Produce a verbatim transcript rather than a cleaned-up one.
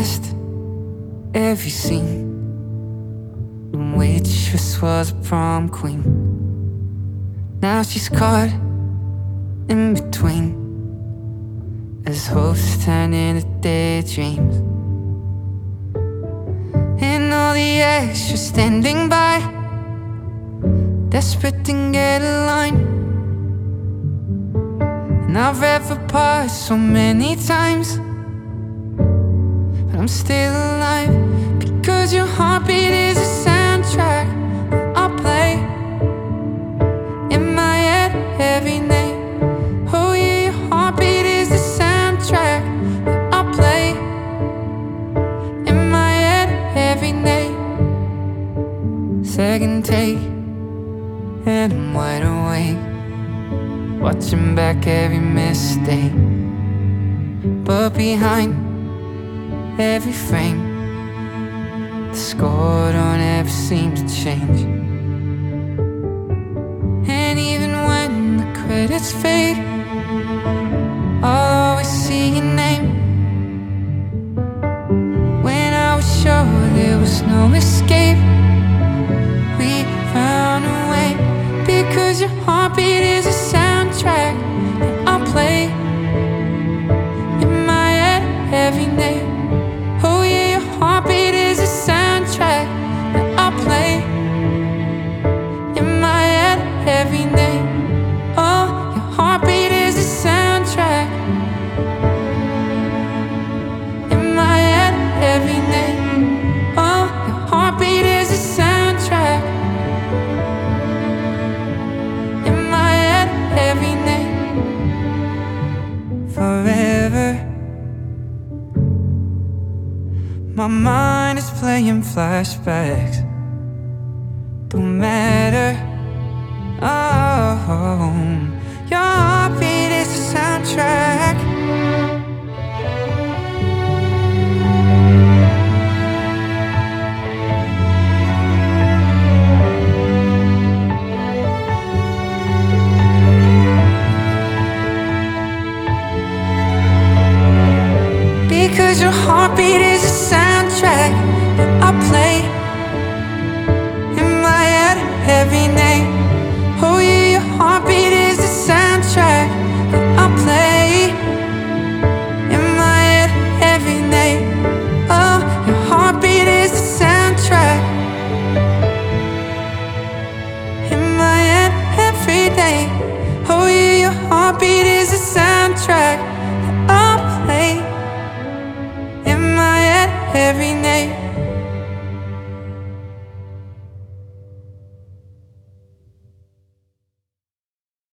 last every scene. The waitress was a prom queen. Now she's caught in between, as hopes turn into daydreams. And all the extras standing by, desperate to get a line. And I've read for parts so many times, but I'm still alive, because your heartbeat is a soundtrack that I'll play in my head every night. Oh yeah, your heartbeat is the soundtrack that I'll play in my head every night. Second take, and I'm wide awake, watching back every mistake. But behind every frame, the score don't ever seem to change. And even when the credits fade, I'll always see your name. When I was sure there was no escape, we found a way, because your heartbeat is a soundtrack that I'll play in my head every night. Oh yeah, your heartbeat is a soundtrack that I'll play in my head every night. Oh, your heartbeat is a soundtrack in my head every night. Oh, your heartbeat is a soundtrack in my head every night. Forever, my mind is playing flashbacks. Don't matter. Oh, your heartbeat is the soundtrack. Because your heartbeat is a soundtrack.